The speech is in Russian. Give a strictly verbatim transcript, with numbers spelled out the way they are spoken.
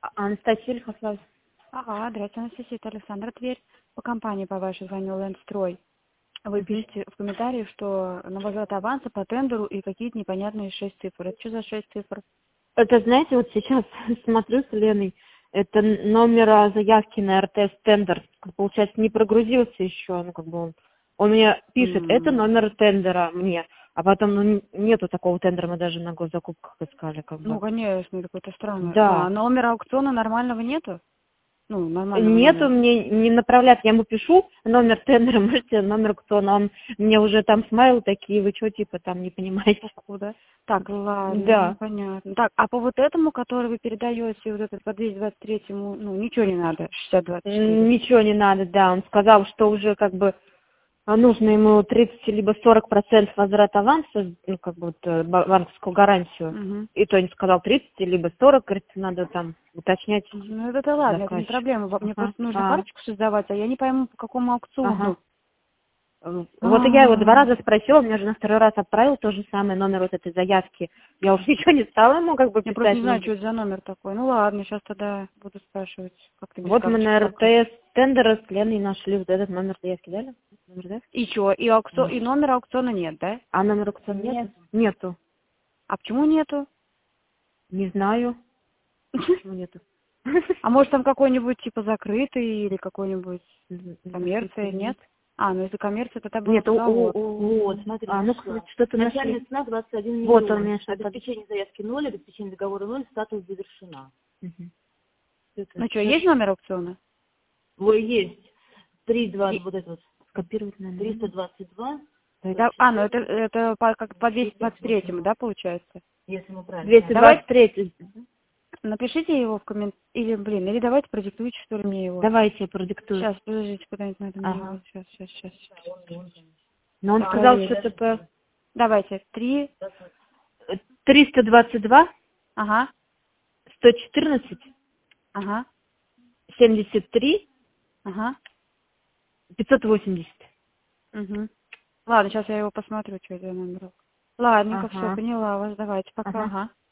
Анастасия Ильхослав. Ага, здравствуйте, Анастасия, это Александра Тверь. По компании по вашей звонил Лендстрой. Вы Мгм. пишете в комментариях, что на возврат аванса по тендеру и какие-то непонятные шесть цифр. Это что за шесть цифр? Это, знаете, вот сейчас смотрю с Леной, это номер а, заявки на эр тэ эс тендер. Получается, не прогрузился еще, ну, как бы он, он мне пишет, это М, номер тендера мне, а потом, ну, н- нету такого тендера, мы даже на госзакупках искали, как Ну, бы. конечно, это какое-то странное. А Да. номера аукциона нормального нету? Ну, нормального Нету, номера. мне не направляют, я ему пишу номер тендера, можете номер кто, но он мне уже там смайл такие, вы что, типа, там не понимаете. Куда? Так, ладно, ну Да. понятно. Так, а по вот этому, который вы передаете, вот этот по двести двадцать третьему, ну, ничего не надо, шестьдесят двадцать четыре. М, Ничего не надо, да, он сказал, что уже как бы а, нужно ему тридцать либо сорок процентов возврат аванса, ну, как бы вот, э, ба- банковскую гарантию. Угу. И то не сказал тридцать либо сорок, говорит, надо там уточнять Ну, это да ладно, это не заказчик. проблема. Во- Мне Ага, просто нужно а, карточку создавать, а я не пойму, по какому ага. аукциону. М, Вот и я его два А, раза спросила, мне уже на второй раз отправил то же самое, номер вот этой заявки. Я уже ничего не стала ему как бы Я просто не писать. знаю, Ну, что это за номер такой. Ну ладно, сейчас тогда буду спрашивать, как-то без вот мы карточки на пока. эр тэ эс тендера с Леной нашли вот этот номер заявки, дали? Номер заявки? И что, и, аукцион, Ага. и номера аукциона нет, да? А номер аукциона Нет. нету? Нету. А почему нету? Не знаю, почему нету. А может там какой-нибудь типа закрытый или какой-нибудь коммерция, Закрытый нет? нет. А, ну если коммерция, тогда был Нет, у, у, договор. у- Вот, смотри, А, ну, нашла. кстати, что-то Начальная нашли. цена двадцать один Вот он миллион. меня сейчас... Обеспечение заявки ноль, обеспечение договора ноль, статус завершена. Это Ну что, сейчас. есть номер аукциона? Ой, есть. Три, два, И- вот это вот. Скопировать номер. триста двадцать два, да, а, ну это, это по, как по двести двадцать третьему, да, получается? если мы правильно двести поняли. двадцать три. Напишите его в коммент... Или, блин, или давайте продиктуйте, что ли, мне его. Давайте я продиктую. Сейчас, подождите, куда-нибудь надо мне его. Ага. Сейчас, сейчас, сейчас. Но он сказал, что Проверить. это Давайте, три, триста двадцать два, ага, сто четырнадцать, ага, семьдесят три, ага, пятьсот восемьдесят. угу. Ладно, сейчас я его посмотрю, что это за номер. Ладненько, все, Ага. поняла вас, давайте, пока, Ага. ага.